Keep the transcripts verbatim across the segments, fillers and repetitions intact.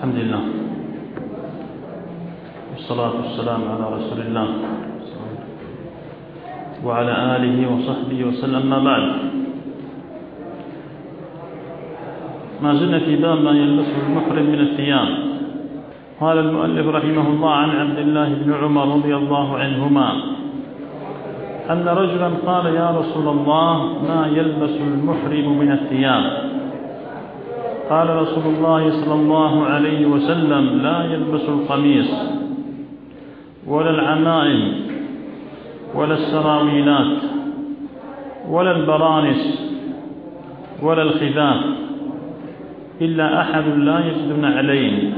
الحمد لله والصلاة والسلام على رسول الله وعلى آله وصحبه وسلم. ما بعد، ما زلنا في باب ما يلبسه المحرم من الثياب. قال المؤلف رحمه الله عن عبد الله بن عمر رضي الله عنهما أن رجلا قال: يا رسول الله، ما يلبس المحرم من الثياب؟ قال رسول الله صلى الله عليه وسلم: لا يلبس القميص ولا العمائم ولا السراويلات ولا البرانس ولا الخفاف إلا أحد لا يجد نعلين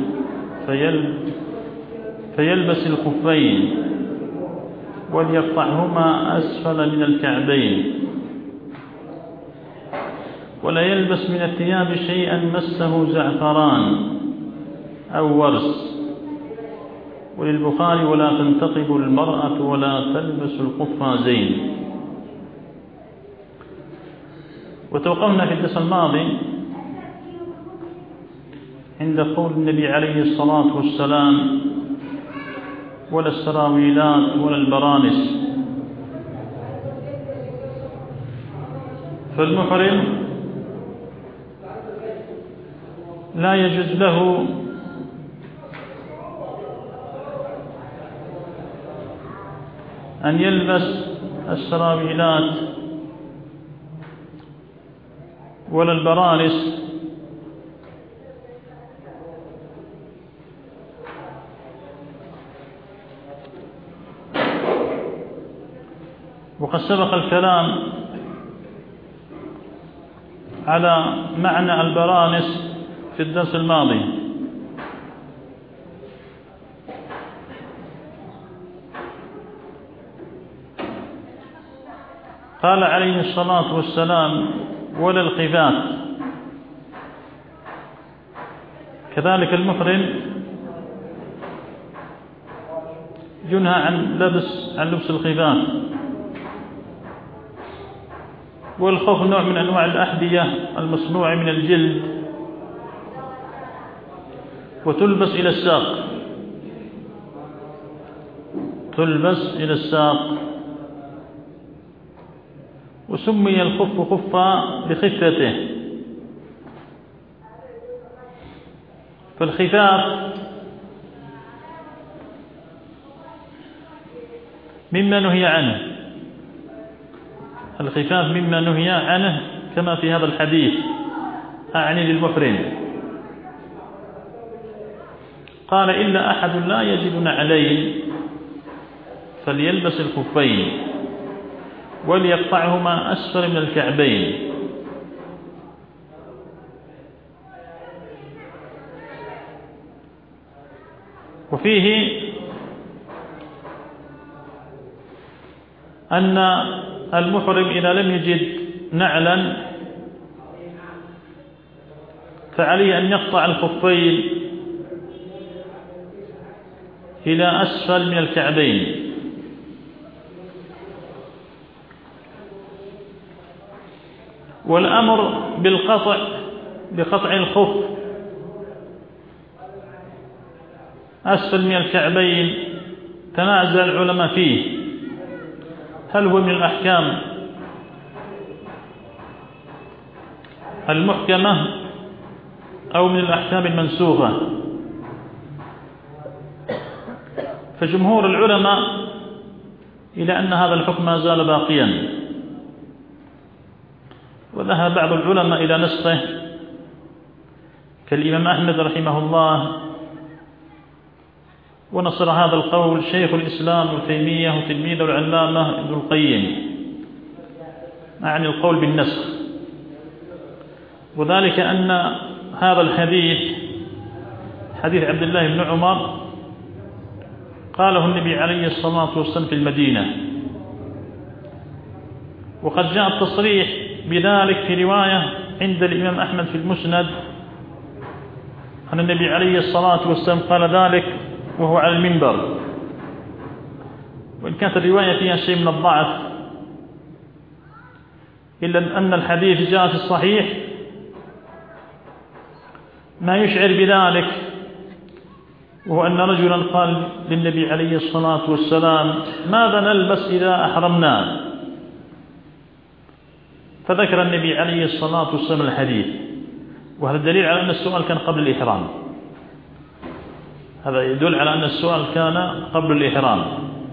فيلبس الخفين وليقطعهما أسفل من الكعبين، ولا يلبس من الثياب شيئا مسه زعفران أو ورس. وللبخاري: ولا تنتقب المرأة ولا تلبس القفازين. وتوقفنا في الدرس الماضي عند قول النبي عليه الصلاة والسلام: ولا السراويلات ولا البرانس. فالمحرم لا يجوز له أن يلبس السراويلات ولا البرانس وقد سبق الكلام على معنى البرانس في الدرس الماضي. قال عليه الصلاة والسلام: ولا الخفاف. كذلك المحرم ينهى عن لبس عن لبس الخفاف. والخف نوع من أنواع الأحذية المصنوعة من الجلد، وتلبس إلى الساق، تلبس إلى الساق. وسمي الخف خفا لخفته. فالخفاف مما نهي عنه، الخفاف مما نهي عنه كما في هذا الحديث، أعني للمحرم. قال: إلا أحد لا يجد نعلين فليلبس الخفين وليقطعهما أسفل من الكعبين. وفيه أن المحرم إذا لم يجد نعلا فعليه أن يقطع الخفين إلى أسفل من الكعبين. والأمر بالقطع بقطع الخف أسفل من الكعبين تنازع العلماء فيه، هل هو من الأحكام المحكمة أو من الأحكام المنسوخة. فجمهور العلماء إلى أن هذا الحكم ما زال باقيا، وذهب بعض العلماء إلى نسخه كالإمام أحمد رحمه الله. ونصر هذا القول شيخ الإسلام ابن تيمية وتلميذه العلامة ابن القيم، أعني القول بالنسخ. وذلك أن هذا الحديث حديث عبد الله بن عمر قاله النبي عليه الصلاة والسلام في المدينة، وقد جاء التصريح بذلك في رواية عند الإمام أحمد في المسند أن النبي عليه الصلاة والسلام قال ذلك وهو على المنبر. وإن كانت الرواية فيها شيء من الضعف، إلا أن الحديث جاء في الصحيح ما يشعر بذلك وهو أن رجلا قال للنبي عليه الصلاة والسلام: ماذا نلبس إذا أحرمنا؟ فذكر النبي عليه الصلاة والسلام الحديث، وهذا دليل على أن السؤال كان قبل الإحرام. هذا يدل على أن السؤال كان قبل الإحرام.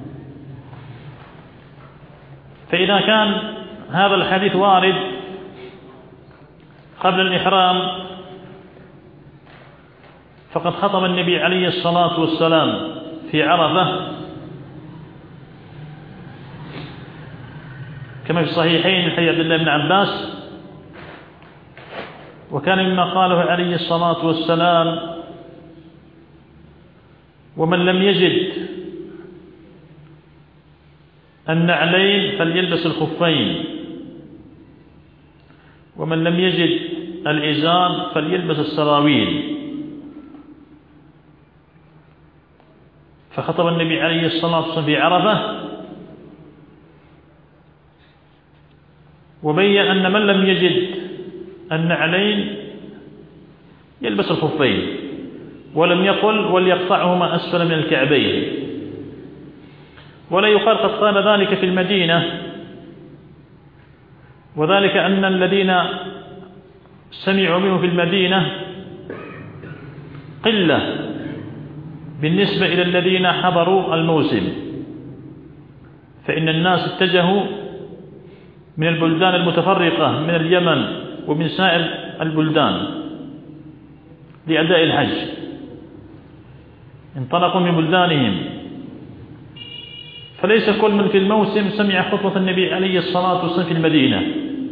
فإذا كان هذا الحديث وارد قبل الإحرام، فقد خطب النبي عليه الصلاة والسلام في عرفة كما في الصحيحين من حديث عبد الله بن عباس، وكان مما قاله عليه الصلاة والسلام: ومن لم يجد النعلين فليلبس الخفين، ومن لم يجد الإزار فليلبس السراويل. فخطب النبي عليه الصلاة والسلام في عرفة وبين أن من لم يجد النعلين يلبس الخفين، ولم يقل وليقطعهما أسفل من الكعبين. ولا يقال قد قال ذلك في المدينة، وذلك أن الذين سمعوا منه في المدينة قلة بالنسبة إلى الذين حضروا الموسم، فإن الناس اتجهوا من البلدان المتفرقة من اليمن ومن سائر البلدان لأداء الحج، انطلقوا من بلدانهم، فليس كل من في الموسم سمع خطبة النبي عليه الصلاة والسلام في المدينة.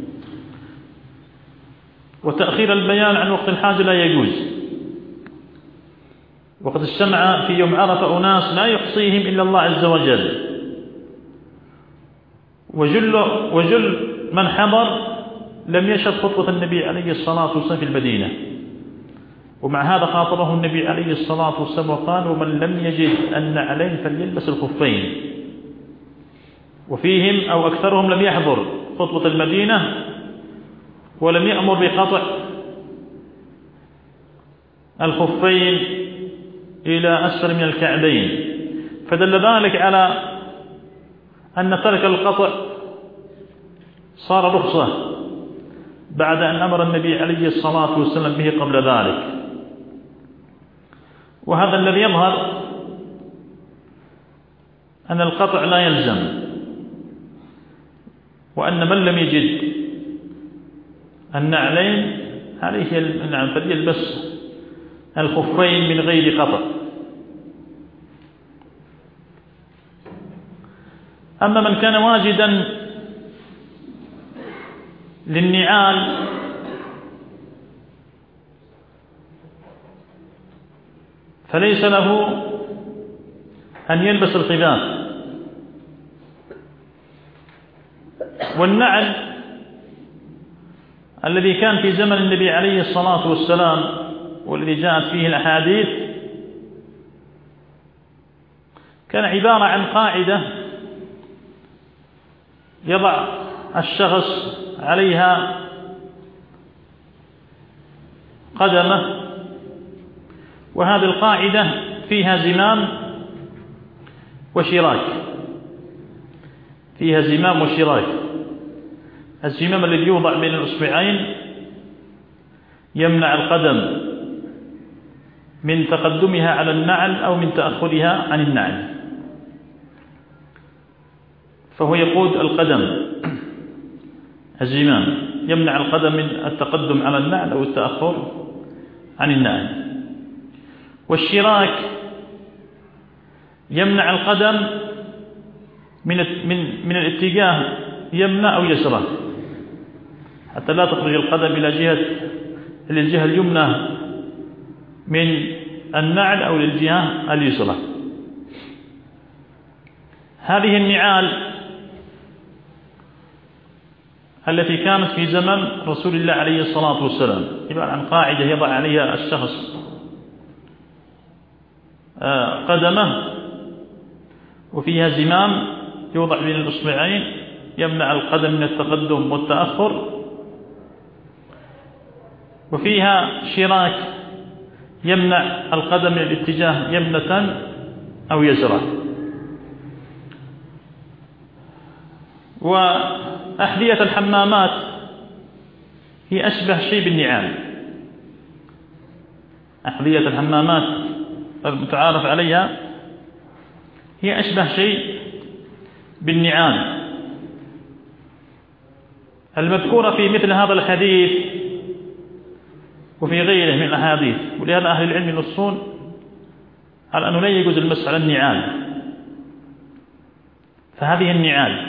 وتأخير البيان عن وقت الحاجة لا يجوز، وقد اجتمع في يوم عرفة أناس لا يحصيهم إلا الله عز وجل، وجل, وجل من حضر لم يشهد خطبة النبي عليه الصلاة والسلام في المدينة، ومع هذا خاطبه النبي عليه الصلاة والسلام وقال: ومن لم يجد النعلين فليلبس الخفين. وفيهم أو أكثرهم لم يحضر خطبة المدينة ولم يأمر بقطع الخفين إلى أسفل من الكعبين، فدل ذلك على أن ترك القطع صار رخصة بعد أن أمر النبي عليه الصلاة والسلام به قبل ذلك. وهذا الذي يظهر أن القطع لا يلزم، وأن من لم يجد النعلين عليه النعم فليلبس الخفين من غير قطع. أما من كان واجدا للنعال فليس له أن يلبس الخفاف. والنعل الذي كان في زمن النبي عليه الصلاة والسلام والذي جاءت فيه الأحاديث كان عبارة عن قاعدة يضع الشخص عليها قدمه، وهذه القاعدة فيها زمام وشراك، فيها زمام وشراك. الزمام الذي يوضع بين الأصبعين يمنع القدم من تقدمها على النعل أو من تأخرها عن النعل، فهو يقود القدم. الزمام يمنع القدم من التقدم على النعل أو التأخر عن النعل. والشراك يمنع القدم من من من الاتجاه يمنى أو يسرى، حتى لا تخرج القدم إلى جهة للجهة اليمنى من النعل أو للجهة اليسرى. هذه النعال التي كانت في زمن رسول الله عليه الصلاة والسلام عبارة عن قاعدة يضع عليها الشخص قدمه، وفيها زمام يوضع بين الأصبعين يمنع القدم من التقدم والتأخر، وفيها شراك يمنع القدم من الاتجاه يمنة أو يسرى. وأحذية الحمامات هي أشبه شيء بالنعال. أحذية الحمامات المتعارف عليها هي أشبه شيء بالنعال المذكورة في مثل هذا الحديث وفي غيره من الأحاديث. ولهذا أهل العلم ينصون على أنه لا يجوز المسح على النعال، فهذه النعال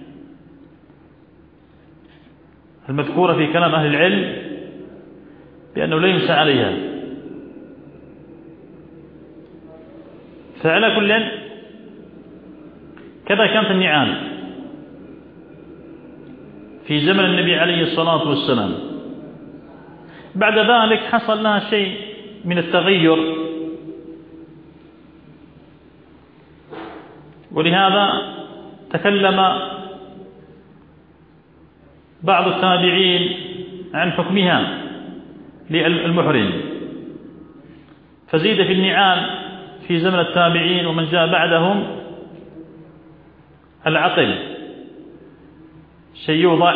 المذكورة في كلام أهل العلم بأنه لا يمسح عليها. فعلى كل كذا كانت النعال في زمن النبي عليه الصلاة والسلام. بعد ذلك حصل لها شيء من التغير، ولهذا تكلم بعض التابعين عن حكمها للمحرم، فزيد في النعال في زمن التابعين ومن جاء بعدهم العقب، شيء يوضع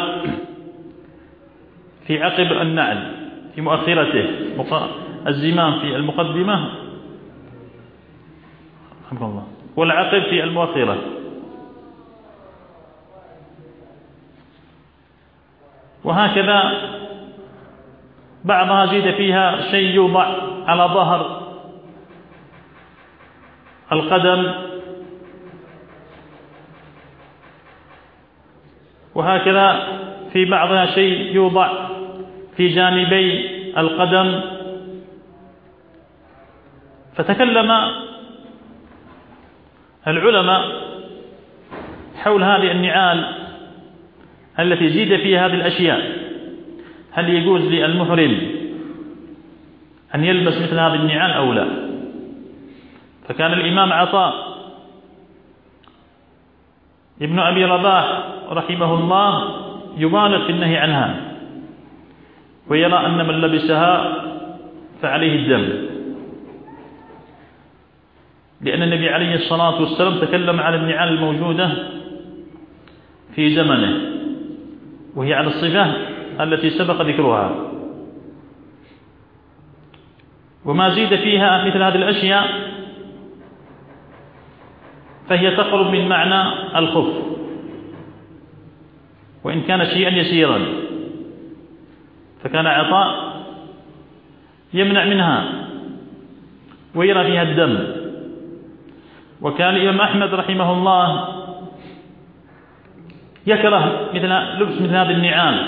في عقب النعل في مؤخرته، الزمام في المقدمة رحمه الله والعقب في المؤخرة. وهكذا بعضها زيد فيها شيء يوضع على ظهر القدم، وهكذا في بعضها شيء يوضع في جانبي القدم. فتكلم العلماء حول هذه النعال التي زيد فيها هذه الأشياء، هل يجوز للمحرم أن يلبس مثل هذه النعال أو لا؟ فكان الإمام عطاء ابن أبي رباح رحمه الله يبالغ في النهي عنها، ويرى أن من لبسها فعليه الدم، لأن النبي عليه الصلاة والسلام تكلم عن النعال الموجودة في زمنه، وهي على الصفة التي سبق ذكرها. وما زيد فيها مثل هذه الأشياء فهي تقرب من معنى الخف، وإن كان شيئا يسيرا. فكان عطاء يمنع منها ويرى فيها الدم. وكان الإمام أحمد رحمه الله يكره مثل لبس مثل هذه النعال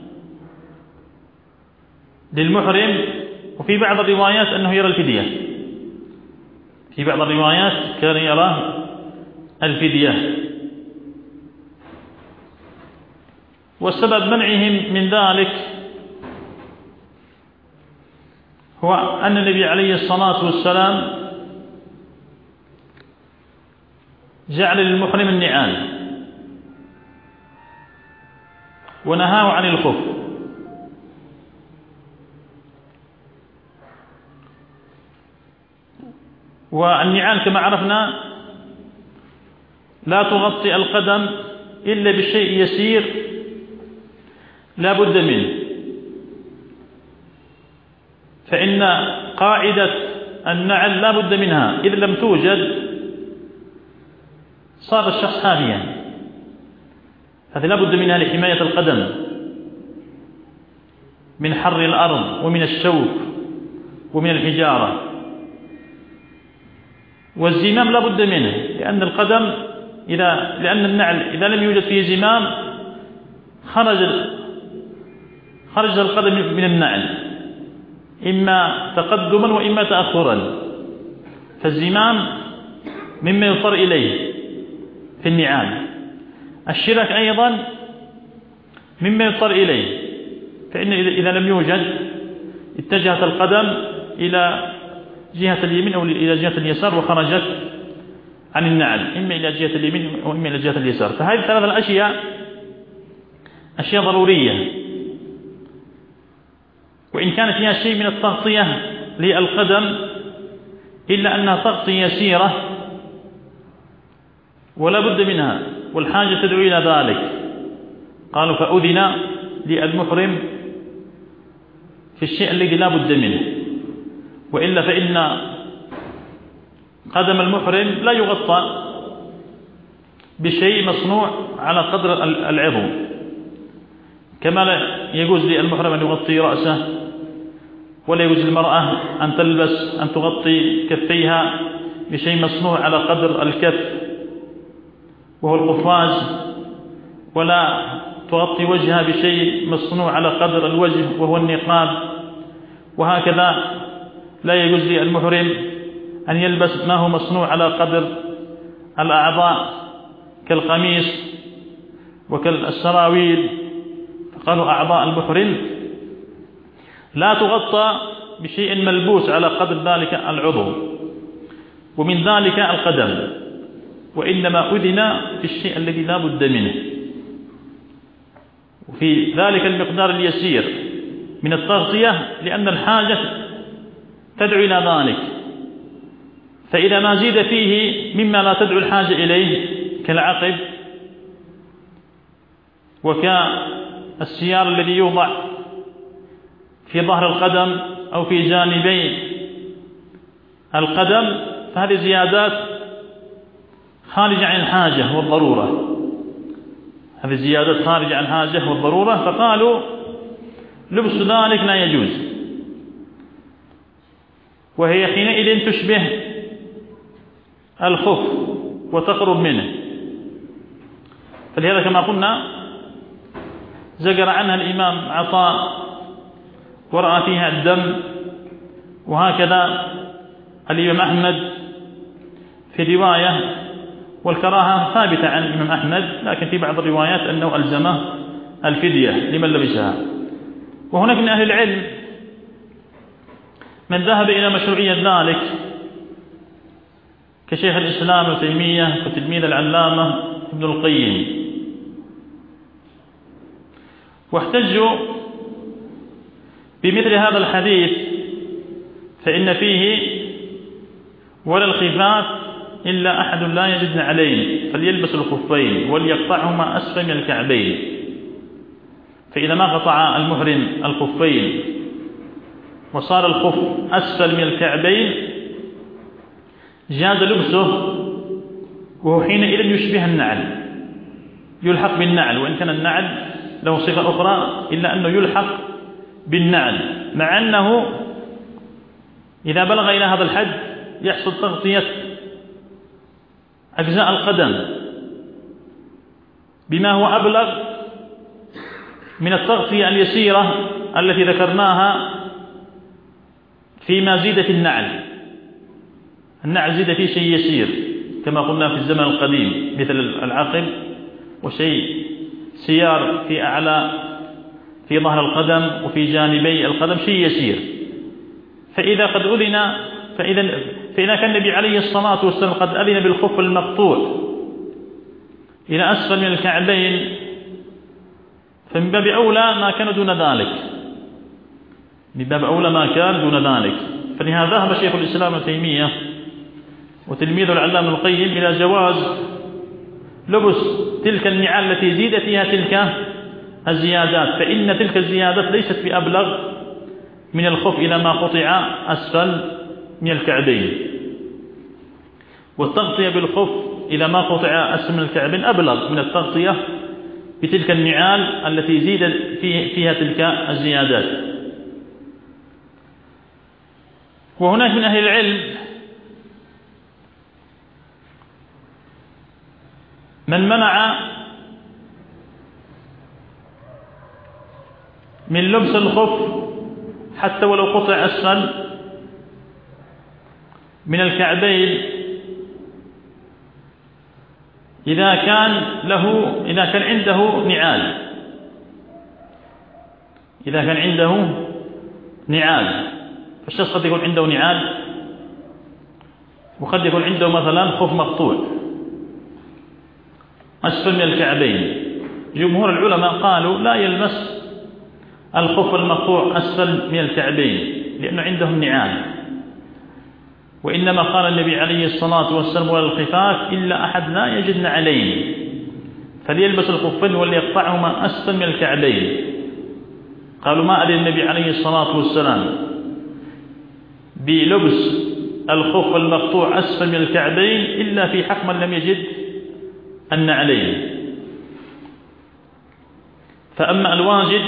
للمحرم. وفي بعض الروايات أنه يرى الفدية، في بعض الروايات كان يرى الفدية. والسبب منعهم من ذلك هو أن النبي عليه الصلاة والسلام جعل للمحرم النعال ونهاه عن الخف. والنعال كما عرفنا لا تغطي القدم إلا بشيء يسير لا بد منه، فإن قاعدة النعل لا بد منها، إذا لم توجد صار الشخص حافيا، هذا لا بد منها لحماية القدم من حر الأرض ومن الشوك ومن الحجارة. والزمام لا بد منه، لأن القدم إذا لأن النعل إذا لم يوجد فيه زمام خرج خرج القدم من النعل إما تقدما وإما تأخرا. فالزمام مما يضطر إليه في النعال. الشرك أيضا مما يضطر إليه، فإن إذا لم يوجد اتجهت القدم إلى جهة اليمين أو إلى جهة اليسار وخرجت عن النعل، إما إلى جهة اليمين أو إما إلى جهة اليسار. فهذه ثلاث الأشياء أشياء ضرورية، وإن كان فيها شيء من التغطية للقدم إلا أنها تغطية يسيرة ولا بد منها والحاجة تدعو إلى ذلك. قالوا فأذن للمحرم في الشيء الذي لا بد منه، وإلا فإن قدم المحرم لا يغطى بشيء مصنوع على قدر العظم، كما لا يجوز للمحرم أن يغطي رأسه، ولا يجوز للمرأة أن تلبس أن تغطي كفيها بشيء مصنوع على قدر الكف وهو القفاز، ولا تغطي وجهها بشيء مصنوع على قدر الوجه وهو النقاب. وهكذا لا يجوز للمحرم أن يلبس ما هو مصنوع على قدر الأعضاء كالقميص وكالسراويل. فقالوا أعضاء المحرم لا تغطى بشيء ملبوس على قدر ذلك العضو، ومن ذلك القدم، وإنما أذن في الشيء الذي لا بد منه، وفي ذلك المقدار اليسير من التغطية لأن الحاجة تدعو إلى ذلك. فإذا ما زيد فيه مما لا تدعو الحاجة إليه كالعقب وكالسيار الذي يوضع في ظهر القدم أو في جانبي القدم، فهذه زيادات خارجة عن الحاجة والضرورة، هذه زيادات خارجة عن الحاجة والضرورة. فقالوا لبس ذلك لا يجوز، وهي حينئذ تشبه الخف وتقرب منه. فلهذا كما قلنا زجر عنها الإمام عطاء ورأى فيها الدم، وهكذا الإمام أحمد في رواية، والكراهة ثابتة عن الإمام أحمد، لكن في بعض الروايات أنه ألزمه الفدية لمن لبسها. وهناك من أهل العلم من ذهب إلى مشروعية ذلك كشيخ الإسلام ابن تيمية وتلميذ العلامة ابن القيم، واحتجوا بمثل هذا الحديث فإن فيه ولا الخفاف إلا أحد لا يجد عليه فليلبس الخفين وليقطعهما أسفل من الكعبين. فإذا ما قطع المحرم الخفين وصار الخف أسفل من الكعبين جاز لبسه، وهو حينئذ يشبه النعل، يلحق بالنعل، وإن كان النعل له صفة أخرى إلا أنه يلحق بالنعل، مع أنه إذا بلغ إلى هذا الحد يحصل تغطية أجزاء القدم بما هو أبلغ من التغطية اليسيرة التي ذكرناها فيما زيد في النعل. النعل زيد فيه شيء يسير كما قلنا في الزمن القديم مثل العقب، وشيء سيار في أعلى في ظهر القدم وفي جانبي القدم شيء يسير. فإذا قد أذن فإذا, فإذا كان النبي عليه الصلاة والسلام قد أذن بالخف المقطوع إلى أسفل من الكعبين، فمن باب أولى ما كان دون ذلك، من باب أولى ما كان دون ذلك. فلهذا ذهب شيخ الإسلام ابن تيمية وتلميذ العلامة القيم إلى جواز لبس تلك النعال التي زيد فيها تلك الزيادات، فإن تلك الزيادات ليست بأبلغ من الخف إلى ما قطع أسفل من الكعبين، والتغطية بالخف إلى ما قطع أسفل من الكعبين أبلغ من التغطية بتلك النعال التي زيد فيها تلك الزيادات. وهناك من أهل العلم من منع من لبس الخف حتى ولو قطع أسفل من الكعبين إذا كان له إذا كان عنده نعال إذا كان عنده نعال فالشخص قد يكون عنده نعال وقد يكون عنده مثلا خف مقطوع أسفل من الكعبين. جمهور العلماء قالوا لا يلبس الخف المقطوع أسفل من الكعبين، لأنه عندهم نعال. وإنما قال النبي عليه الصلاة والسلام ولا الخفاف إلا أحد لا يجد نعلين فليلبس الخفين وليقطعهما أسفل من الكعبين. قالوا ما أذن النبي عليه الصلاة والسلام بلبس الخف المقطوع أسفل من الكعبين إلا في حق من لم يجد النعلين. فأما الواجد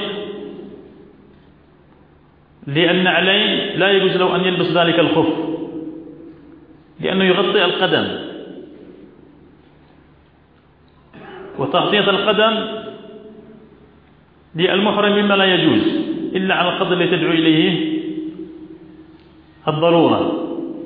للنعلين لا يجوز له أن يلبس ذلك الخف لأنه يغطي القدم، وتغطية القدم للمحرم مما لا يجوز إلا على القدر الذي تدعو إليه الضرورة.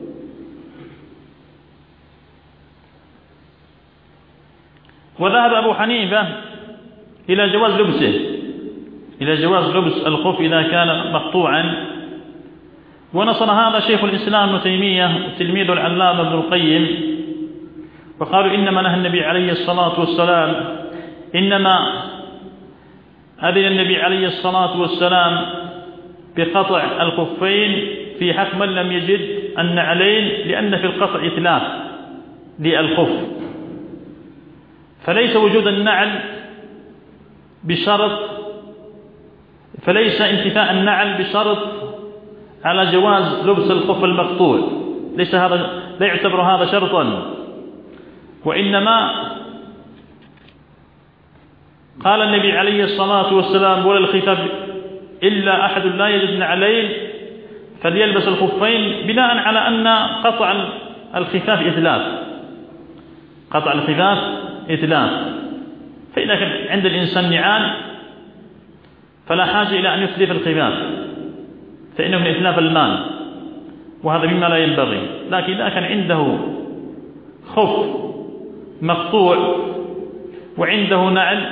وذهب أبو حنيفة إلى جواز لبسه إلى جواز لبس الخف إذا كان مقطوعا، ونصر هذا شيخ الإسلام ابن تيمية وتلميذ العلامة ابن القيم، وقالوا إنما نهى النبي عليه الصلاة والسلام إنما أذن النبي عليه الصلاة والسلام بقطع الخفين في حق من لم يجد النعلين لأن في القطع إتلاف للخف، فليس وجود النعل بشرط فليس انتفاء النعل بشرط على جواز لبس الخف المقطوع، ليس هذا لا يعتبر هذا شرطا. وإنما قال النبي عليه الصلاة والسلام ولا الخفاف إلا أحد لا يجد نعلين فليلبس الخفين بناء على أن قطع الخفاف إتلاف قطع الخفاف إتلاف فإذا كان عند الإنسان نعال فلا حاجة إلى أن يتلف الخفاف فإنه من إتلاف المال وهذا مما لا ينبغي. لكن إذا كان عنده خف مقطوع وعنده نعل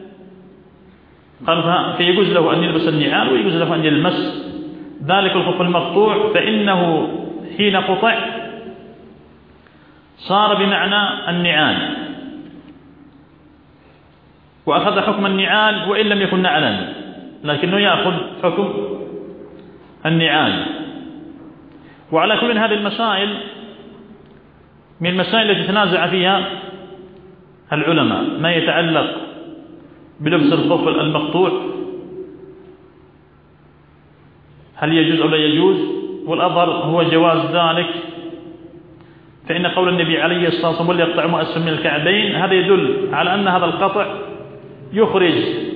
قال فيجوز له أن يلبس النعال ويجوز له أن يلمس ذلك الخف المقطوع، فإنه حين قطع صار بمعنى النعال وأخذ حكم النعال وإن لم يكن نعلا، لكنه يأخذ حكم النعال. وعلى كل هذه المسائل من المسائل التي تنازع فيها العلماء ما يتعلق بلبس الخف المقطوع هل يجوز أو لا يجوز، والأظهر هو جواز ذلك، فإن قول النبي عليه الصلاة والسلام وليقطع ما أسفل من الكعبين هذا يدل على أن هذا القطع يخرج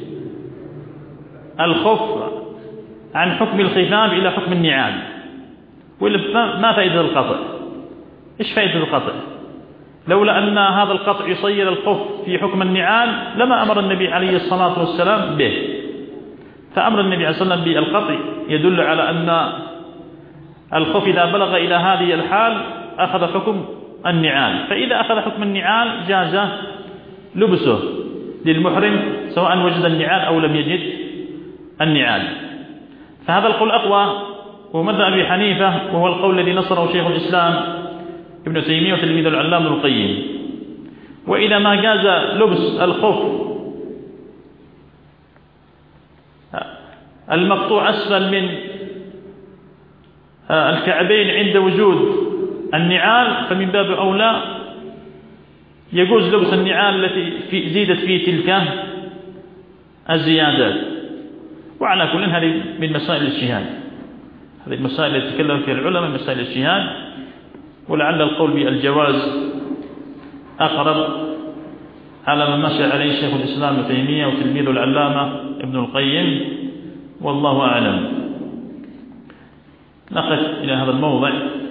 الخف عن حكم الخفاف إلى حكم النعال. وإلا ما فائدة القطع؟ إيش فائدة القطع؟ لولا أن هذا القطع يصير الخف في حكم النعال لما أمر النبي عليه الصلاة والسلام به. فأمر النبي عليه الصلاة والسلام بالقطع يدل على أن الخف إذا بلغ إلى هذه الحال أخذ حكم النعال، فإذا أخذ حكم النعال جاز لبسه للمحرم سواء وجد النعال أو لم يجد النعال. فهذا القول أقوى ومذهب أبي حنيفة، وهو القول الذي نصره شيخ الإسلام ابن تيمية وتلميذ العلامة ابن القيم. وإذا ما جاز لبس الخف المقطوع أسفل من الكعبين عند وجود النعال فمن باب أولى يجوز لبس النعال التي في زيدت في تلك الزيادات. وعلى كل هذه من مسائل الاجتهاد، هذه المسائل التي تكلم فيها العلماء مسائل الاجتهاد، ولعل القول بالجواز أقرب على ما مشى عليه شيخ الإسلام ابن تيمية وتلميذ العلامة ابن القيم، والله أعلم. نقف إلى هذا الموضع.